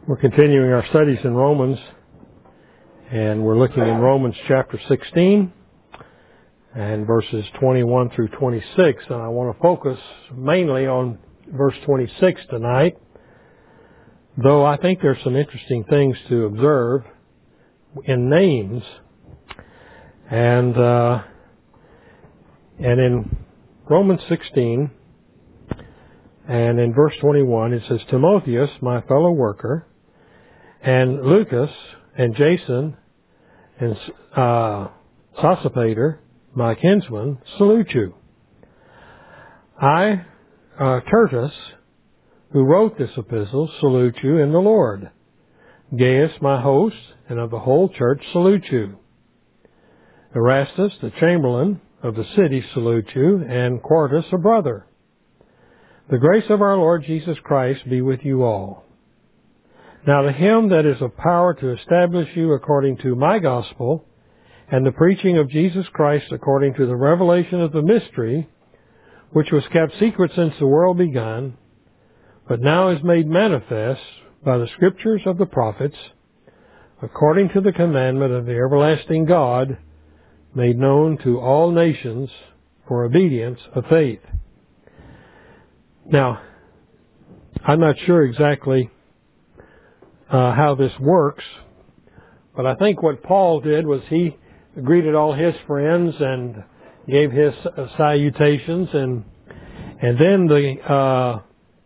We're continuing our studies in Romans, and we're looking in Romans chapter 16 and verses 21 through 26. And I want to focus mainly on verse 26 tonight, though I think there's some interesting things to observe in names. And in Romans 16 and in verse 21, it says, Timotheus, my fellow worker, and Lucas and Jason and Sosipater, my kinsman, salute you. I, Tertus, who wrote this epistle, salute you in the Lord. Gaius, my host, and of the whole church, salute you. Erastus, the chamberlain of the city, salute you, and Quartus, a brother. The grace of our Lord Jesus Christ be with you all. Now to him that is of power to establish you according to my gospel, and the preaching of Jesus Christ according to the revelation of the mystery, which was kept secret since the world began, but now is made manifest by the scriptures of the prophets, according to the commandment of the everlasting God, made known to all nations for obedience of faith. Now, I'm not sure exactly how this works, but I think what Paul did was he greeted all his friends and gave his salutations, and then the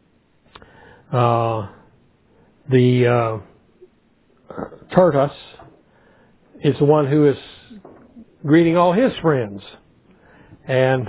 Tertus is the one who is greeting all his friends, and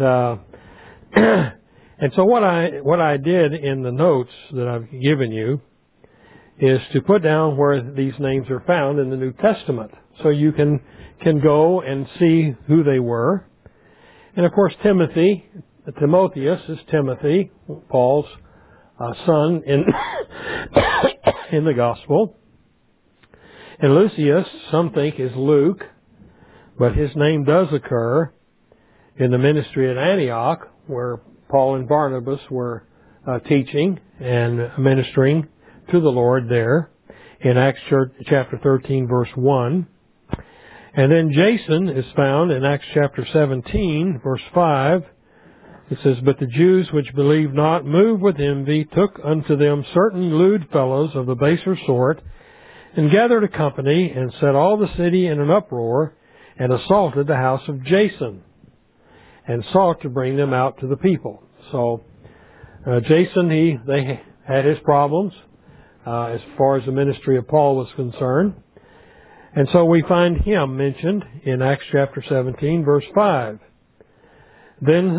so what I did in the notes that I've given you is to put down where these names are found in the New Testament, so you can go and see who they were. And of course, Timotheus is Timothy, Paul's son in in the gospel. And Lucius, some think, is Luke, but his name does occur in the ministry at Antioch, where Paul and Barnabas were teaching and ministering to the Lord there in Acts chapter 13, verse 1. And then Jason is found in Acts chapter 17, verse 5. It says, But the Jews which believed not, moved with envy, took unto them certain lewd fellows of the baser sort, and gathered a company, and set all the city in an uproar, and assaulted the house of Jason, and sought to bring them out to the people. So Jason, they had his problems as far as the ministry of Paul was concerned. And so we find him mentioned in Acts chapter 17, verse 5. Then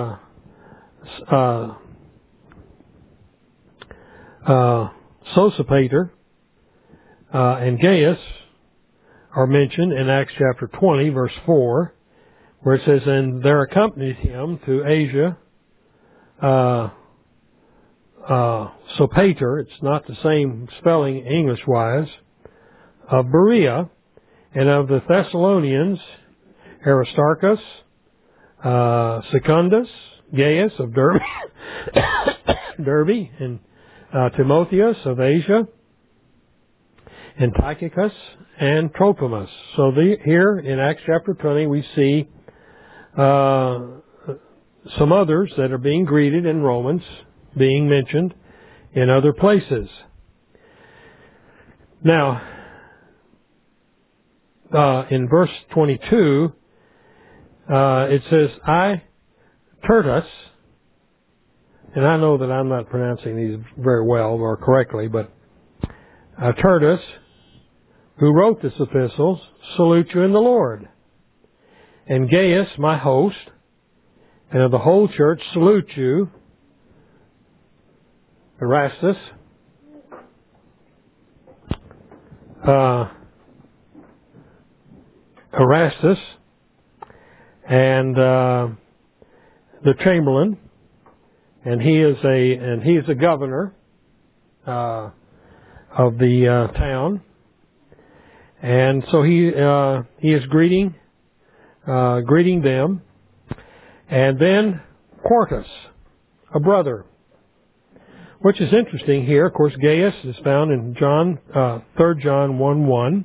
Sosipater and Gaius are mentioned in Acts chapter 20, verse 4, where it says, And there accompanied him to Asia Sopater, it's not the same spelling English-wise, of Berea, and of the Thessalonians, Aristarchus, Secundus, Gaius of Derbe, and Timotheus of Asia, and Tychicus, and Trophimus. So here in Acts chapter 20 we see some others that are being greeted in Romans, being mentioned in other places. Now, in verse 22, it says, I, Tertus, and I know that I'm not pronouncing these very well or correctly, but Tertus, who wrote this epistle, salute you in the Lord. And Gaius, my host, and of the whole church, salute you. Erastus, and the chamberlain, and he is a governor of the town, and so he is greeting them, and then Quartus, a brother. which is interesting here. Of course, Gaius is found in 3 John 1:1.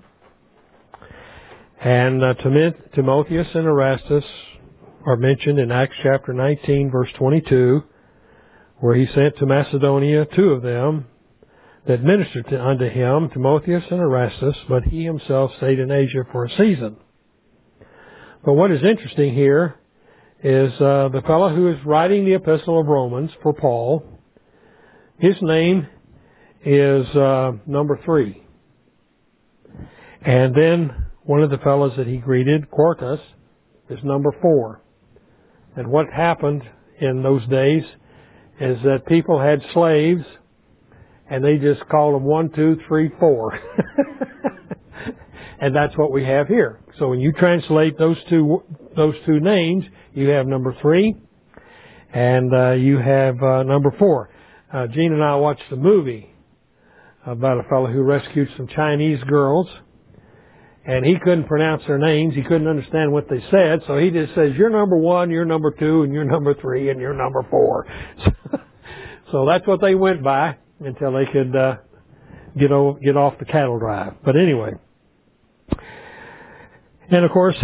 And Timotheus and Erastus are mentioned in Acts chapter 19, verse 22, where he sent to Macedonia 2 of them that ministered unto him, Timotheus and Erastus, but he himself stayed in Asia for a season. But what is interesting here is the fellow who is writing the Epistle of Romans for Paul, his name is number 3. And then one of the fellows that he greeted, Quartus, is number 4. And what happened in those days is that people had slaves, and they just called them 1, 2, 3, 4. And that's what we have here. So when you translate those two names, you have number 3, and you have number 4. Gene and I watched a movie about a fellow who rescued some Chinese girls. And he couldn't pronounce their names. He couldn't understand what they said. So he just says, you're number 1, you're number 2, and you're number 3, and you're number 4. So that's what they went by until they could get off the cattle drive. But anyway. And of course,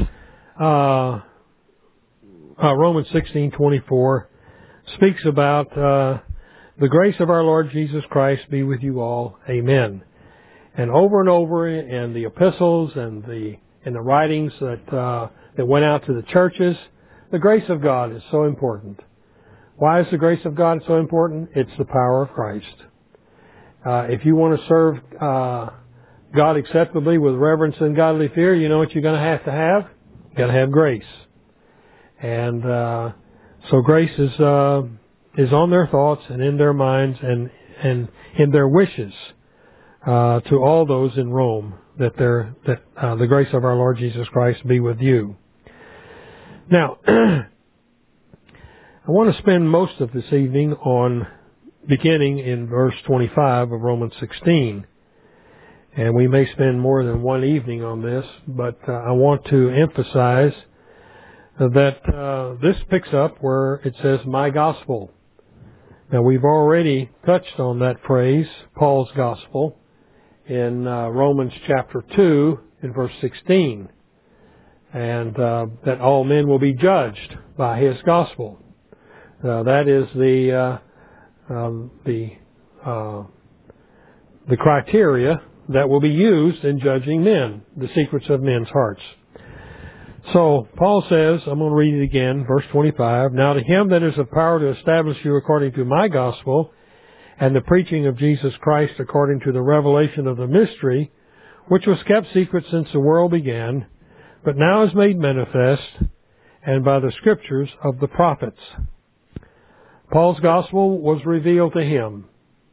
Romans 16:24 speaks about the grace of our Lord Jesus Christ be with you all. Amen. And over in the epistles and in the writings that went out to the churches, the grace of God is so important. Why is the grace of God so important? It's the power of Christ. If you want to serve God acceptably with reverence and godly fear, you know what you're going to have? You've got to have grace. And so grace is on their thoughts and in their minds and in their wishes. To all those in Rome, that the grace of our Lord Jesus Christ be with you. Now, I want to spend most of this evening on beginning in verse 25 of Romans 16. And we may spend more than one evening on this, but I want to emphasize that this picks up where it says, my gospel. Now, we've already touched on that phrase, Paul's gospel, in Romans chapter 2 in verse 16, and that all men will be judged by his gospel. That is the criteria that will be used in judging men, the secrets of men's hearts. So Paul says, I'm going to read it again, verse 25, now to him that is of power to establish you according to my gospel, and the preaching of Jesus Christ according to the revelation of the mystery, which was kept secret since the world began, but now is made manifest, and by the scriptures of the prophets. Paul's gospel was revealed to him.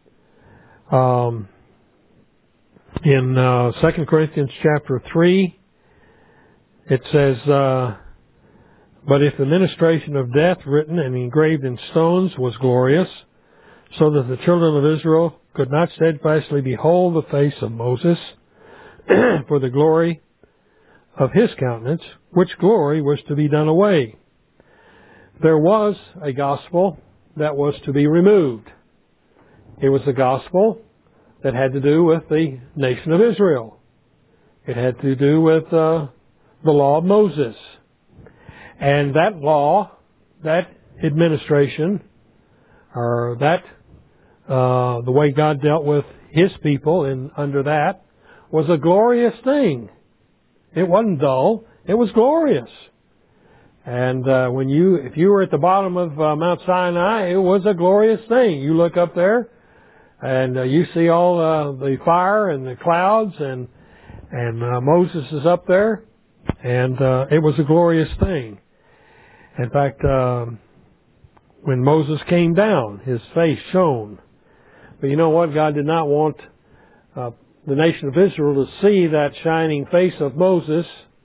In 2 Corinthians chapter 3, it says, but if the ministration of death written and engraved in stones was glorious, so that the children of Israel could not steadfastly behold the face of Moses for the glory of his countenance, which glory was to be done away. There was a gospel that was to be removed. It was a gospel that had to do with the nation of Israel. It had to do with the law of Moses. And that law, that administration, or that the way God dealt with his people under that, was a glorious thing. It wasn't dull. It was glorious. And if you were at the bottom of Mount Sinai, it was a glorious thing. You look up there, and you see all the fire and the clouds, and Moses is up there, and it was a glorious thing. In fact, when Moses came down, his face shone. But you know what? God did not want the nation of Israel to see that shining face of Moses,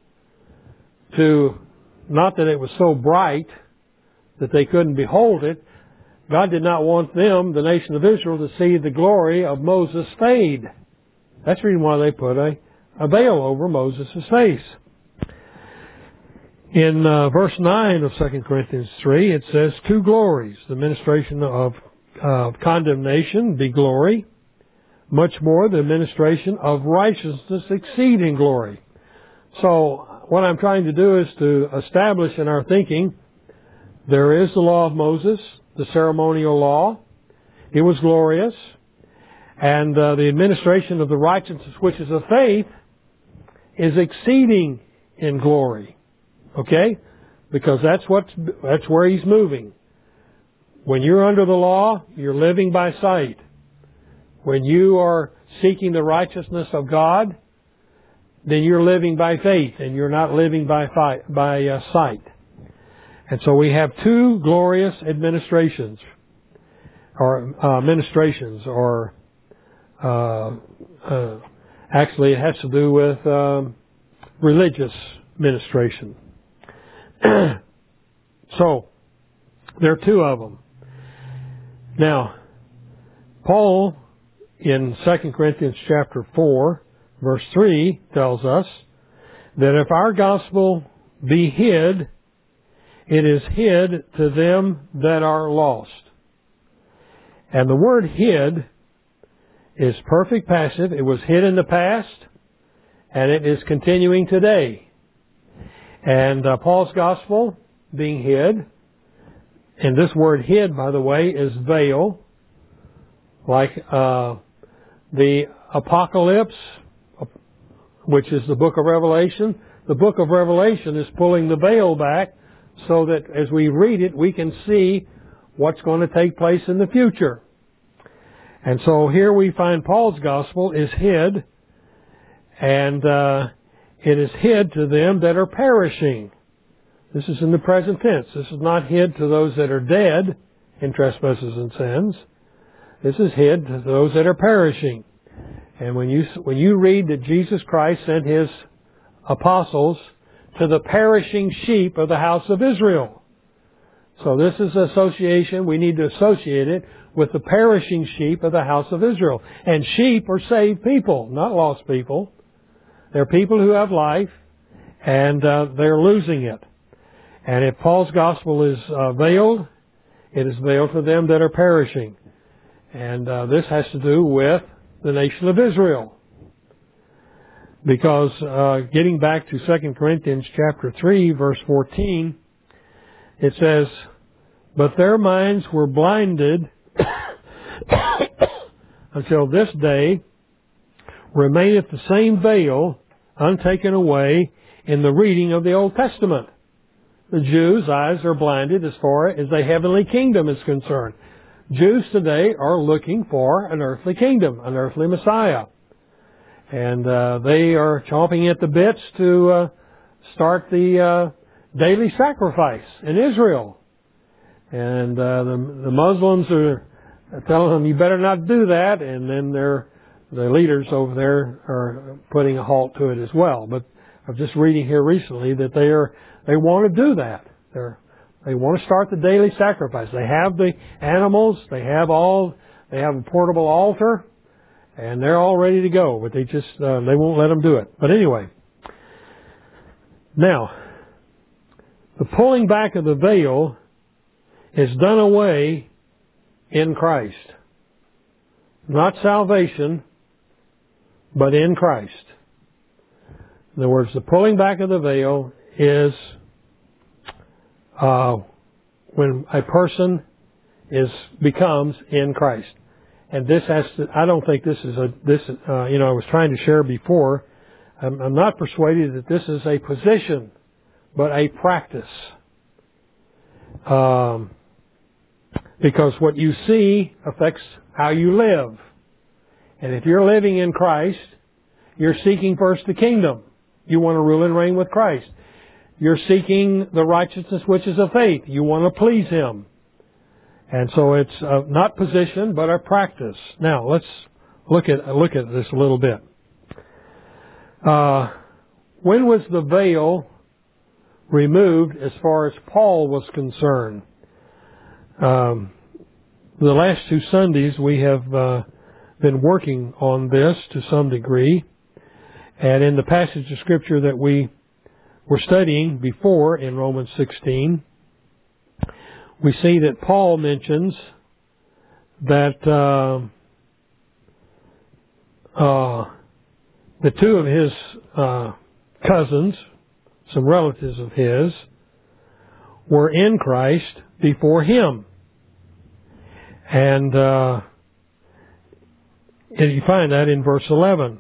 not that it was so bright that they couldn't behold it. God did not want them, the nation of Israel, to see the glory of Moses fade. That's the reason why they put a veil over Moses' face. In verse 9 of 2 Corinthians 3, it says, two glories, the ministration of condemnation be glory. Much more, the administration of righteousness exceeding glory. So what I'm trying to do is to establish in our thinking, there is the law of Moses, the ceremonial law. It was glorious. And the administration of the righteousness which is of faith is exceeding in glory. Okay? Because that's where he's moving. When you're under the law, you're living by sight. When you are seeking the righteousness of God, then you're living by faith and you're not living by sight. And so we have two glorious administrations, or actually it has to do with religious ministration. So there are two of them. Now, Paul in 2 Corinthians chapter 4, verse 3 tells us that if our gospel be hid, it is hid to them that are lost. And the word hid is perfect passive. It was hid in the past, and it is continuing today. And Paul's gospel being hid, and this word hid, by the way, is veil, like the Apocalypse, which is the book of Revelation. The book of Revelation is pulling the veil back so that as we read it, we can see what's going to take place in the future. And so here we find Paul's gospel is hid, and it is hid to them that are perishing. This is in the present tense. This is not hid to those that are dead in trespasses and sins. This is hid to those that are perishing. And when you read that Jesus Christ sent His apostles to the perishing sheep of the house of Israel. So this is association. We need to associate it with the perishing sheep of the house of Israel. And sheep are saved people, not lost people. They're people who have life, and they're losing it. And if Paul's gospel is veiled, it is veiled for them that are perishing. And this has to do with the nation of Israel. Because getting back to 2 Corinthians chapter 3, verse 14, it says, "But their minds were blinded until this day remaineth the same veil untaken away in the reading of the Old Testament." The Jews' eyes are blinded as far as the heavenly kingdom is concerned. Jews today are looking for an earthly kingdom, an earthly Messiah. And they are chomping at the bits to start the daily sacrifice in Israel. And the Muslims are telling them, you better not do that. And then the leaders over there are putting a halt to it as well. But I'm just reading here recently that they want to do that. They want to start the daily sacrifice. They have the animals. They have a portable altar, and they're all ready to go. But they won't let them do it. But anyway, now the pulling back of the veil is done away in Christ. Not salvation, but in Christ. In other words, the pulling back of the veil is when a person becomes in Christ. And this I don't think this is I was trying to share before, I'm not persuaded that this is a position, but a practice. Because what you see affects how you live. And if you're living in Christ, you're seeking first the kingdom. You want to rule and reign with Christ. You're seeking the righteousness which is of faith. You want to please Him. And so it's not position, but a practice. Now, let's look at this a little bit. When was the veil removed as far as Paul was concerned? The last 2 Sundays we have been working on this to some degree. And in the passage of Scripture that we were studying before in Romans 16, we see that Paul mentions that the two of his cousins, some relatives of his, were in Christ before him. And you find that in verse 11.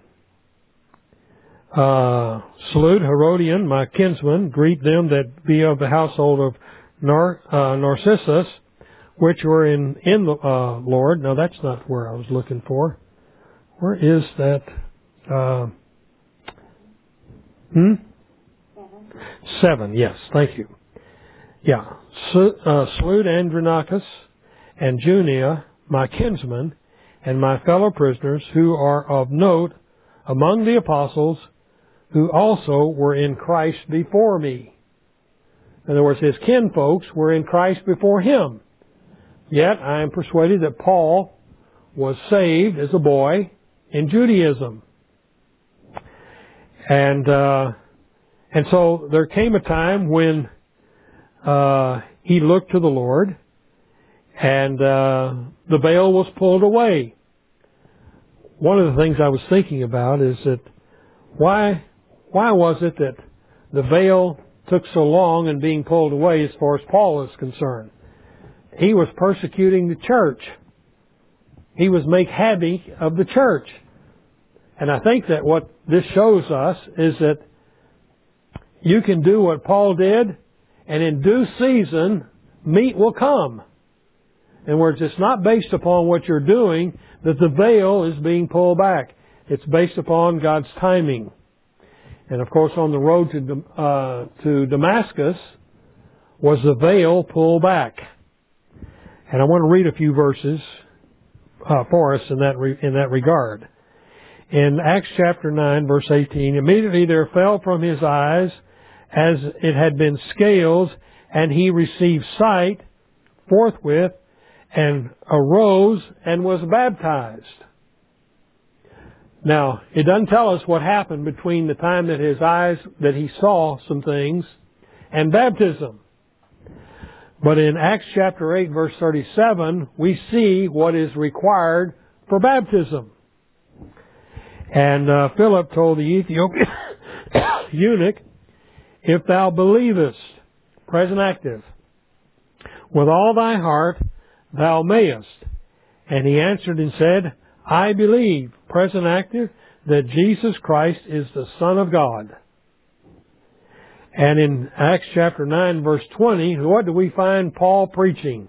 Salute Herodian, my kinsman, greet them that be of the household of Narcissus, which were in the Lord. Now that's not where I was looking for. Where is that? 7, yes, thank you. Yeah. Salute Andronicus and Junia, my kinsmen, and my fellow prisoners who are of note among the apostles, who also were in Christ before me. In other words, his kinfolks were in Christ before him. Yet I am persuaded that Paul was saved as a boy in Judaism. And so there came a time when he looked to the Lord, and the veil was pulled away. One of the things I was thinking about is that why was it that the veil took so long in being pulled away as far as Paul is concerned? He was persecuting the church. He was make havoc of the church. And I think that what this shows us is that you can do what Paul did, and in due season, meat will come. In other words, it's not based upon what you're doing that the veil is being pulled back. It's based upon God's timing. And of course, on the road to Damascus was the veil pulled back. And I want to read a few verses for us in that regard. In Acts chapter 9, verse 18, immediately there fell from his eyes as it had been scales, and he received sight forthwith, and arose and was baptized. Now, it doesn't tell us what happened between the time that that he saw some things, and baptism. But in Acts chapter 8, verse 37, we see what is required for baptism. And Philip told the Ethiopian eunuch, if thou believest, present active, with all thy heart, thou mayest. And he answered and said, I believe, present active, that Jesus Christ is the Son of God. And in Acts chapter 9, verse 20, what do we find Paul preaching?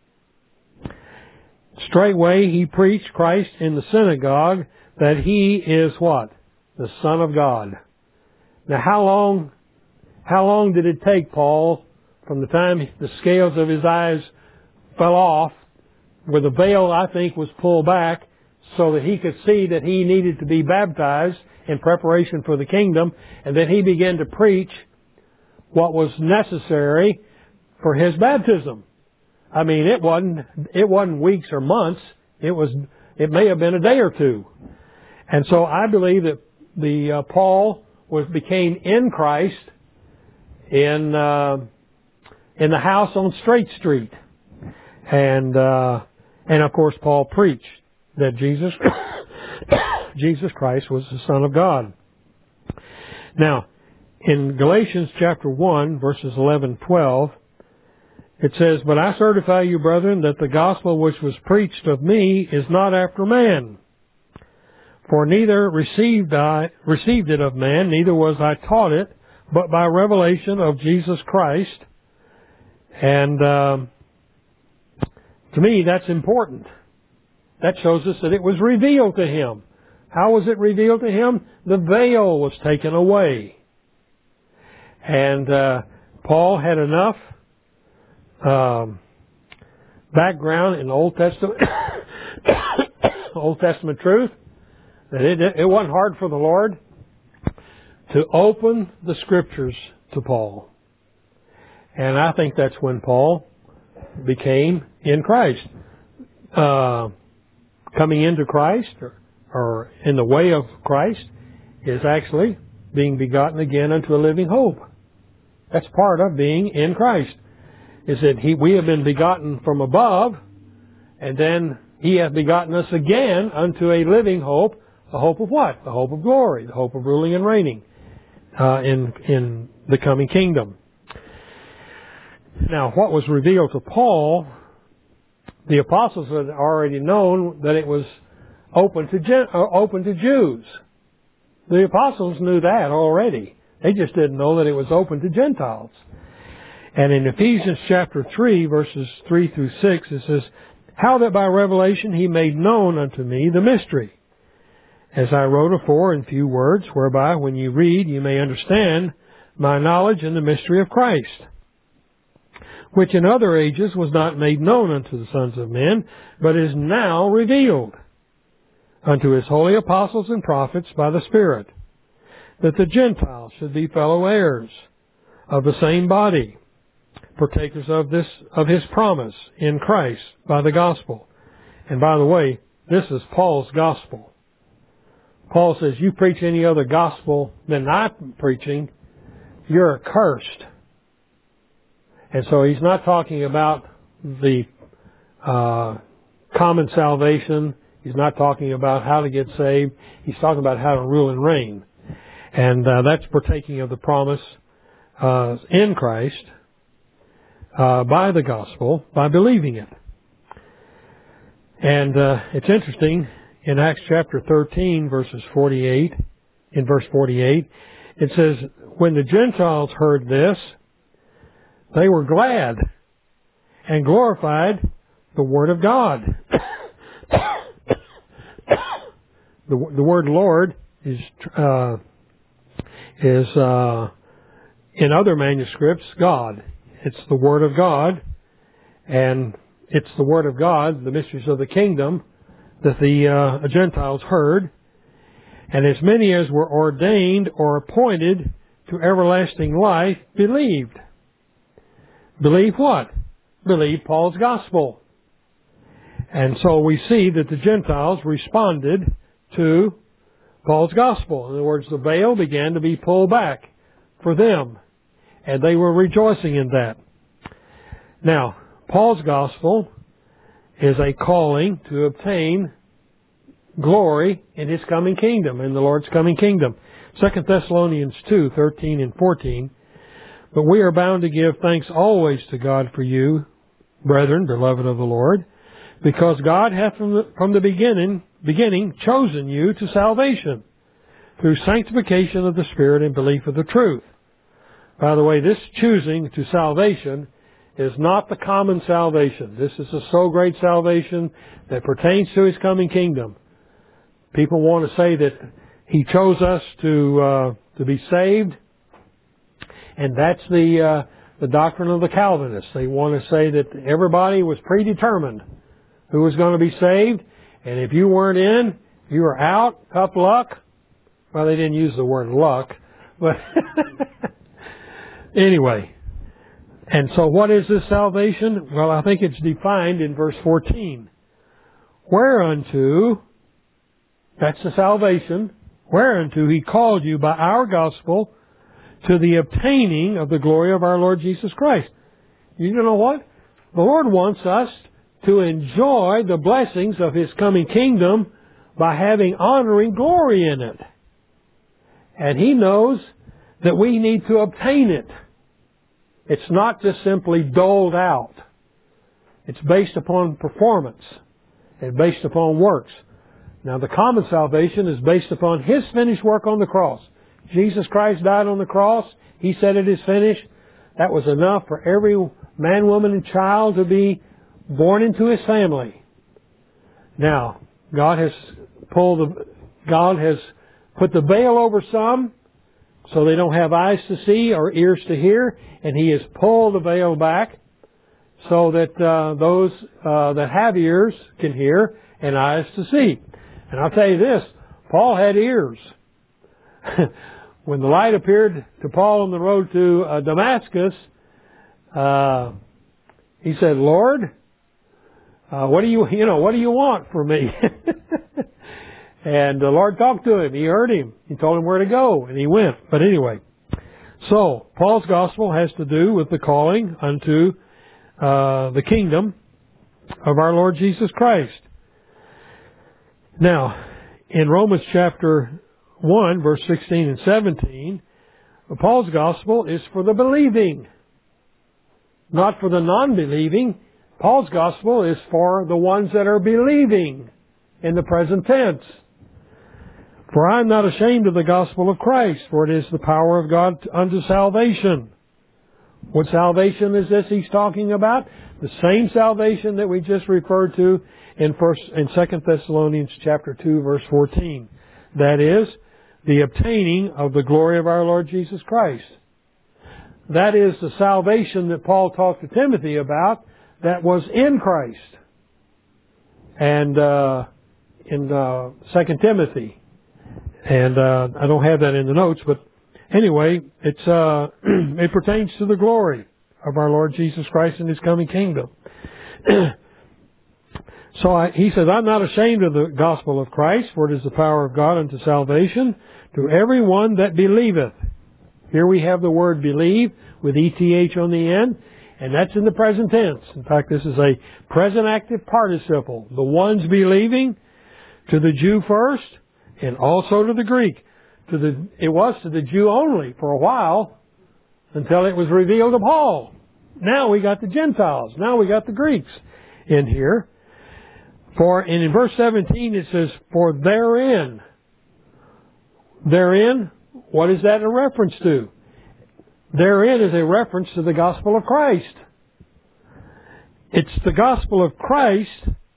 Straightway he preached Christ in the synagogue, that he is what? The Son of God. Now how long did it take Paul from the time the scales of his eyes fell off, where the veil, I think, was pulled back so that he could see that he needed to be baptized in preparation for the kingdom, and then he began to preach what was necessary for his baptism. I mean, it wasn't weeks or months. It may have been a day or two. And so I believe that Paul became in Christ in the house on Straight Street, and of course Paul preached that Jesus Christ was the Son of God. Now, in Galatians chapter 1, verses 11-12, it says, But I certify you, brethren, that the gospel which was preached of me is not after man. For neither received it of man, neither was I taught it, but by revelation of Jesus Christ. And to me, that's important. That shows us that it was revealed to him. How was it revealed to him? The veil was taken away. And Paul had enough background in Old Testament truth that it wasn't hard for the Lord to open the Scriptures to Paul. And I think that's when Paul became in Christ. Coming into Christ, or in the way of Christ, is actually being begotten again unto a living hope. That's part of being in Christ. Is that we have been begotten from above, and then He hath begotten us again unto a living hope. The hope of what? The hope of glory. The hope of ruling and reigning in the coming kingdom. Now, what was revealed to Paul, the apostles had already known that it was open to Jews. The apostles knew that already. They just didn't know that it was open to Gentiles. And in Ephesians chapter 3, verses 3 through 6, it says, how that by revelation he made known unto me the mystery, as I wrote afore in few words, whereby when you read you may understand my knowledge in the mystery of Christ, which in other ages was not made known unto the sons of men, but is now revealed unto his holy apostles and prophets by the Spirit, that the Gentiles should be fellow heirs of the same body, partakers of his promise in Christ by the gospel. And by the way, this is Paul's gospel. Paul says, you preach any other gospel than I'm preaching, you're accursed. And so he's not talking about the common salvation. He's not talking about how to get saved. He's talking about how to rule and reign. And that's partaking of the promise in Christ by the gospel, by believing it. And it's interesting, in Acts chapter 13, verses 48, in verse 48, it says, when the Gentiles heard this, they were glad and glorified the Word of God. The word Lord is in other manuscripts God. It's the Word of God, and it's the Word of God, the mysteries of the kingdom, that the Gentiles heard. And as many as were ordained or appointed to everlasting life believed. Believe what? Believe Paul's gospel. And so we see that the Gentiles responded to Paul's gospel. In other words, the veil began to be pulled back for them, and they were rejoicing in that. Now, Paul's gospel is a calling to obtain glory in his coming kingdom, in the Lord's coming kingdom. 2 Thessalonians 2, 13 and 14. But we are bound to give thanks always to God for you, brethren, beloved of the Lord, because God hath from the beginning chosen you to salvation, through sanctification of the Spirit and belief of the truth. By the way, this choosing to salvation is not the common salvation. This is a so great salvation that pertains to his coming kingdom. People want to say that he chose us to be saved, and that's the doctrine of the Calvinists. They want to say that everybody was predetermined who was going to be saved, and if you weren't in, you were out, tough luck. Well, they didn't use the word luck, but anyway. And so what is this salvation? Well, I think it's defined in verse 14. Whereunto, that's the salvation, whereunto he called you by our gospel to the obtaining of the glory of our Lord Jesus Christ. You know what? The Lord wants us to enjoy the blessings of his coming kingdom by having honoring glory in it. And he knows that we need to obtain it. It's not just simply doled out. It's based upon performance and based upon works. Now, the common salvation is based upon his finished work on the cross. Jesus Christ died on the cross. He said it is finished. That was enough for every man, woman, and child to be born into his family. Now, God has put the veil over some so they don't have eyes to see or ears to hear, and he has pulled the veil back so that those that have ears can hear and eyes to see. And I'll tell you this, Paul had ears. When the light appeared to Paul on the road to Damascus, he said, Lord, what do you want from me? And the Lord talked to him. He heard him. He told him where to go, and he went. But anyway, so Paul's gospel has to do with the calling unto the kingdom of our Lord Jesus Christ. Now, in Romans chapter 1, verse 16 and 17, Paul's gospel is for the believing, not for the non-believing. Paul's gospel is for the ones that are believing in the present tense. For I am not ashamed of the gospel of Christ, for it is the power of God unto salvation. What salvation is this he's talking about? The same salvation that we just referred to in 2 Thessalonians chapter 2, verse 14. That is, the obtaining of the glory of our Lord Jesus Christ. That is the salvation that Paul talked to Timothy about that was in Christ. And in 2 Timothy. And I don't have that in the notes, but anyway, it pertains to the glory of our Lord Jesus Christ and His coming kingdom. So he says, I'm not ashamed of the gospel of Christ, for it is the power of God unto salvation to everyone that believeth. Here we have the word believe with ETH on the end, and that's in the present tense. In fact, this is a present active participle. The ones believing, to the Jew first, and also to the Greek. It was to the Jew only for a while, until it was revealed to Paul. Now we got the Gentiles. Now we got the Greeks in here. And in verse 17 it says, for therein. Therein, what is that a reference to? Therein is a reference to the gospel of Christ. It's the gospel of Christ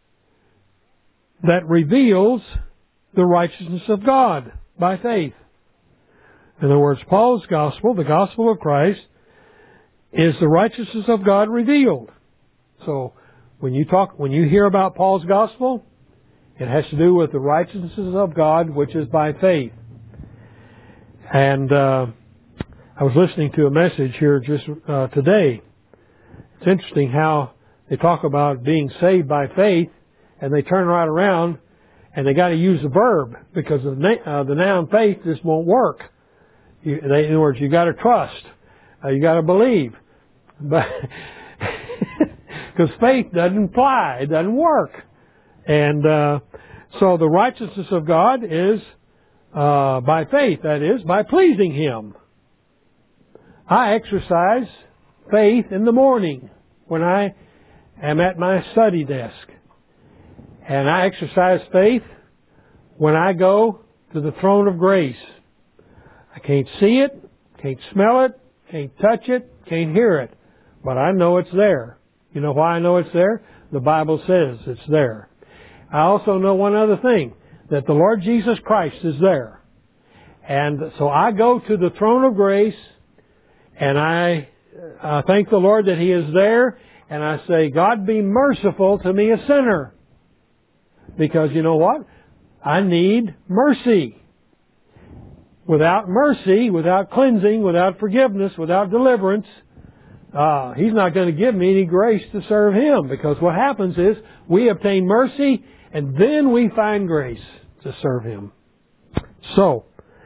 that reveals the righteousness of God by faith. In other words, Paul's gospel, the gospel of Christ, is the righteousness of God revealed. So, when you hear about Paul's gospel, it has to do with the righteousness of God, which is by faith. And I was listening to a message here just today. It's interesting how they talk about being saved by faith, and they turn right around and they got to use the verb, because the noun faith just won't work. In other words, you got to trust, you got to believe, but because faith doesn't fly, it doesn't work. And so the righteousness of God is by faith, that is, by pleasing Him. I exercise faith in the morning when I am at my study desk. And I exercise faith when I go to the throne of grace. I can't see it, can't smell it, can't touch it, can't hear it, but I know it's there. You know why I know it's there? The Bible says it's there. I also know one other thing, that the Lord Jesus Christ is there. And so I go to the throne of grace, and I thank the Lord that He is there, and I say, God, be merciful to me, a sinner. Because you know what? I need mercy. Without mercy, without cleansing, without forgiveness, without deliverance, He's not going to give me any grace to serve Him. Because what happens is, we obtain mercy, and then we find grace to serve Him. So,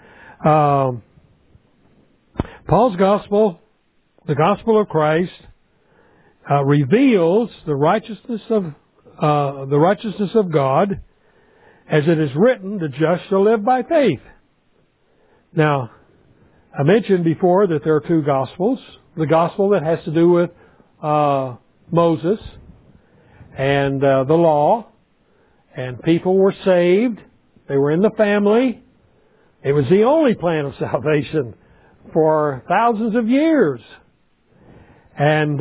Paul's gospel, the gospel of Christ, reveals the righteousness of God, as it is written, the just shall live by faith. Now, I mentioned before that there are two gospels. The gospel that has to do with Moses and the law, and people were saved. They were in the family. It was the only plan of salvation for thousands of years. And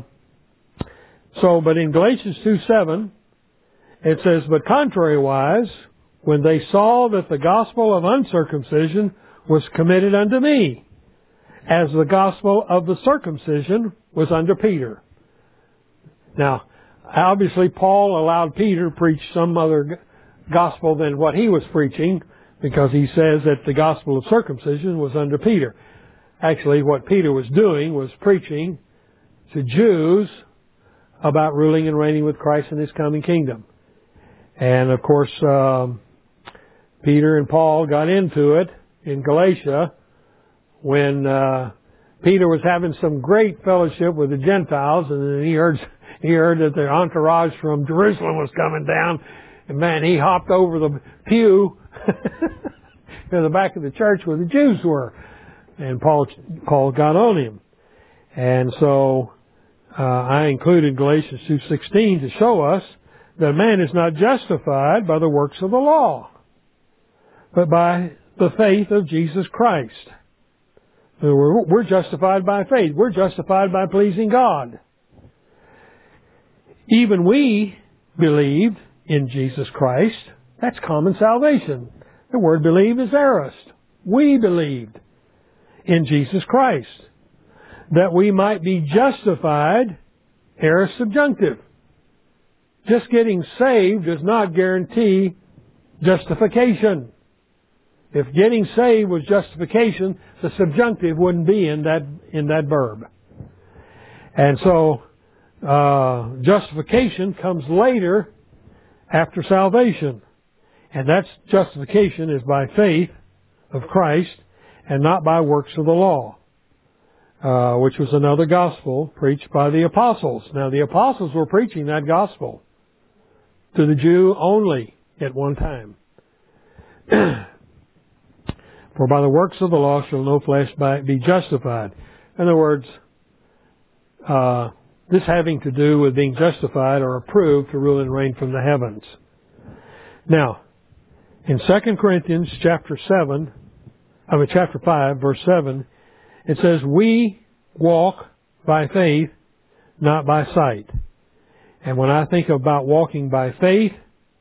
but in Galatians 2:7, it says, but contrariwise, when they saw that the gospel of uncircumcision was committed unto me, as the gospel of the circumcision was unto Peter. Now, obviously Paul allowed Peter to preach some other gospel than what he was preaching, because he says that the gospel of circumcision was unto Peter. Actually, what Peter was doing was preaching to Jews about ruling and reigning with Christ in His coming kingdom. And of course, Peter and Paul got into it in Galatia when Peter was having some great fellowship with the Gentiles, and then he heard that their entourage from Jerusalem was coming down, And man, he hopped over the pew in the back of the church where the Jews were. And Paul got on him. And so I included Galatians 2:16 to show us that man is not justified by the works of the law, but by the faith of Jesus Christ. We're justified by faith. We're justified by pleasing God. Even we believed in Jesus Christ. That's common salvation. The word believe is aorist. We believed in Jesus Christ, that we might be justified, aorist subjunctive. Just getting saved does not guarantee justification. If getting saved was justification, the subjunctive wouldn't be in that verb. And so justification comes later after salvation. And that's justification is by faith of Christ and not by works of the law, which was another gospel preached by the apostles. Now the apostles were preaching that gospel to the Jew only at one time. For by the works of the law shall no flesh be justified. In other words, this having to do with being justified or approved to rule and reign from the heavens. Now, in 2 Corinthians chapter 5, verse 7, it says, we walk by faith, not by sight. And when I think about walking by faith,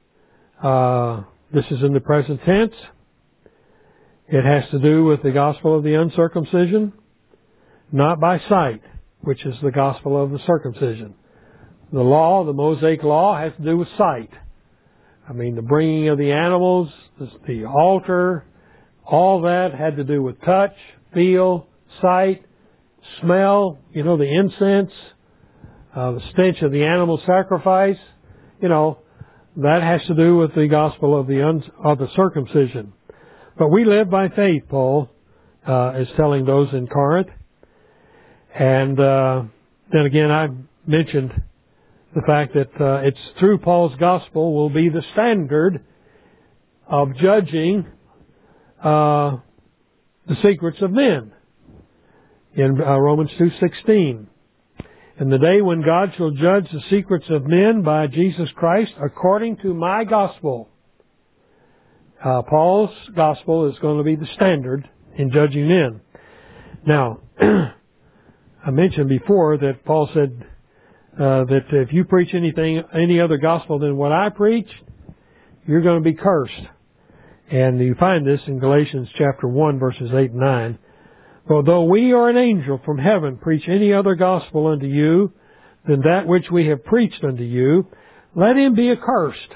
this is in the present tense. It has to do with the gospel of the uncircumcision, not by sight, which is the gospel of the circumcision. The law, the Mosaic law, has to do with sight. I mean, the bringing of the animals, the altar, all that had to do with touch, feel, sight, smell, the incense, the stench of the animal sacrifice. That has to do with the gospel of the circumcision. But we live by faith, Paul is telling those in Corinth. And then again, I mentioned the fact that it's through Paul's gospel will be the standard of judging the secrets of men. In Romans 2:16, in the day when God shall judge the secrets of men by Jesus Christ according to my gospel. Paul's gospel is going to be the standard in judging men. Now, I mentioned before that Paul said that if you preach any other gospel than what I preach, you're going to be cursed. And you find this in Galatians chapter 1, verses 8 and 9. For though we or an angel from heaven preach any other gospel unto you than that which we have preached unto you, let him be accursed.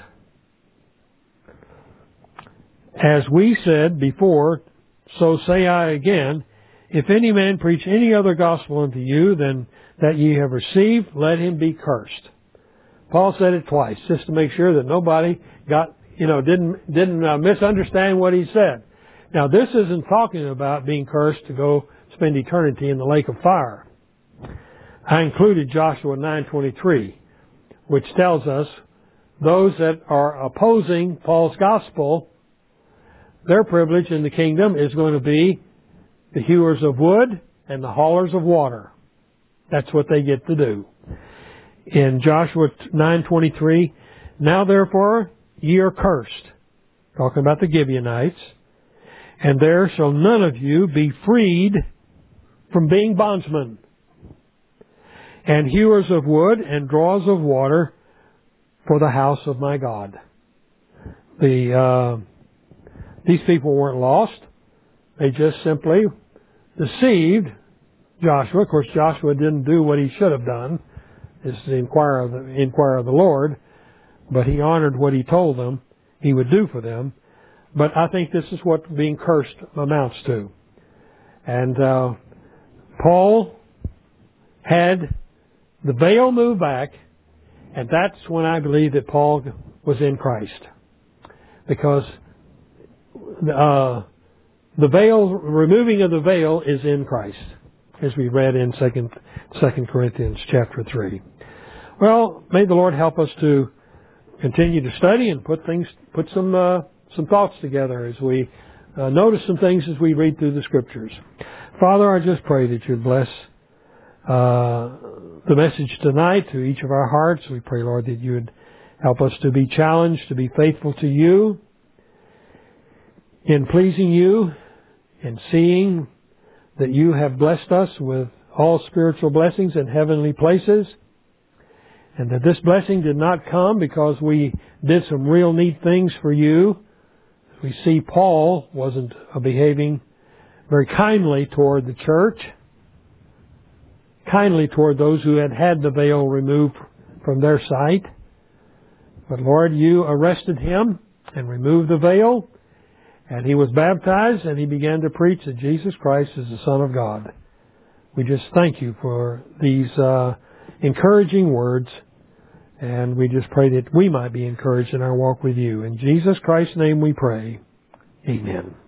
As we said before, so say I again, if any man preach any other gospel unto you than that ye have received, let him be cursed. Paul said it twice, just to make sure that nobody didn't misunderstand what he said. Now, this isn't talking about being cursed to go spend eternity in the lake of fire. I included Joshua 9:23, which tells us those that are opposing Paul's gospel, their privilege in the kingdom is going to be the hewers of wood and the haulers of water. That's what they get to do. In Joshua 9:23, now therefore ye are cursed, talking about the Gibeonites, and there shall none of you be freed from being bondsmen, and hewers of wood and drawers of water for the house of my God. These people weren't lost. They just simply deceived Joshua. Of course, Joshua didn't do what he should have done, is to inquire of the Lord, but he honored what he told them he would do for them. But I think this is what being cursed amounts to. And Paul had the veil moved back, and that's when I believe that Paul was in Christ. Because the veil, removing of the veil is in Christ, as we read in 2 Corinthians chapter 3. Well, may the Lord help us to continue to study and put some thoughts together as we notice some things as we read through the Scriptures. Father, I just pray that you'd bless the message tonight to each of our hearts. We pray, Lord, that you would help us to be challenged, to be faithful to you in pleasing you and seeing that you have blessed us with all spiritual blessings in heavenly places, and that this blessing did not come because we did some real neat things for you. We see Paul wasn't behaving very kindly toward the church, kindly toward those who had the veil removed from their sight. But Lord, you arrested him and removed the veil, and he was baptized, and he began to preach that Jesus Christ is the Son of God. We just thank you for these encouraging words, and we just pray that we might be encouraged in our walk with you. In Jesus Christ's name we pray. Amen.